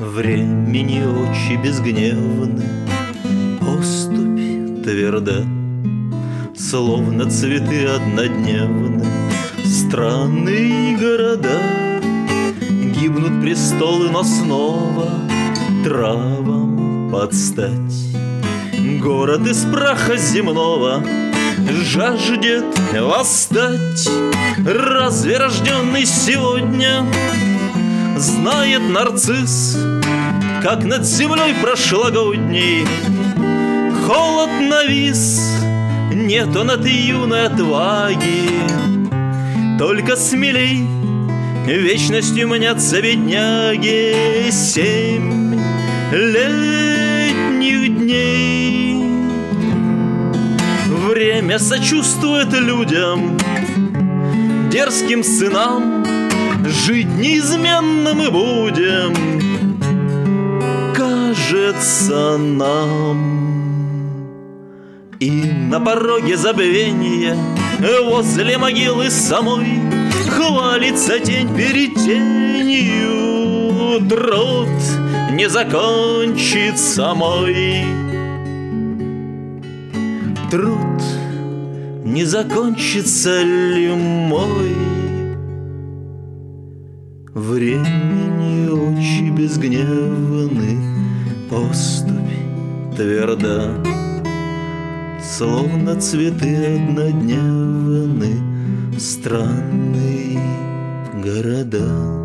Времени очи безгневны, поступь тверда, словно цветы однодневны. Страны и города гибнут престолы, но снова травам подстать. Город из праха земного жаждет восстать. Разве рожденный сегодня знает нарцисс, как над землей прошлогодней холод навис? Нет он этой юной отваги, только смелей вечностью мнятся бедняги 7 летних дней. Время сочувствует людям, дерзким сынам, жить неизменно мы будем, кажется нам. И на пороге забвения, возле могилы самой, хвалится тень перед тенью. Труд не закончится мой. Труд не закончится ли мой? Времени очи безгневны, поступь тверда, словно цветы однодневны, странные города.